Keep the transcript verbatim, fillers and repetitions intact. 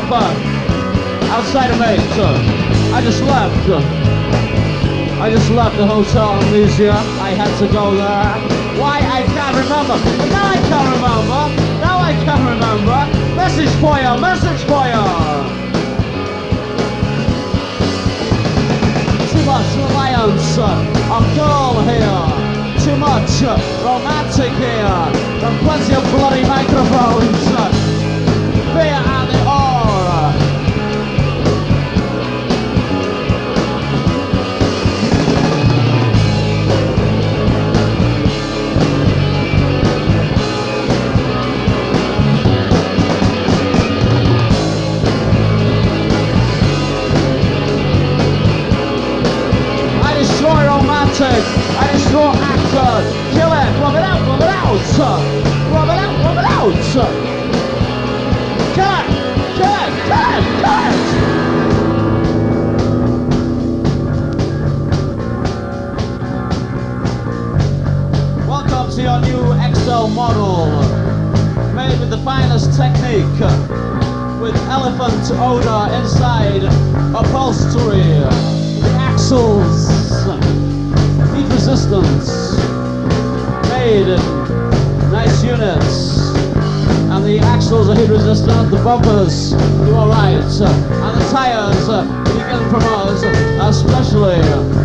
up uh, outside of me. So I just left. Uh, I just left the Hotel Amnesia. I had to go there. Why? I can't remember. But now I can't remember. Now I can't remember. Message for you. Message for you. Too much reliance on girl here. Too much romantic here. And plenty of bloody microphones. Fear and the aura. I destroy actor, kill it, rub it out, rub it out, rub it out, rub it out, kill it, kill it, kill it, kill it. Welcome to your new X L model, made with the finest technique, with elephant odor inside upholstery, the axles. Heat resistance, made in nice units, and the axles are heat resistant, the bumpers do alright, and the tyres, uh, you get from us, especially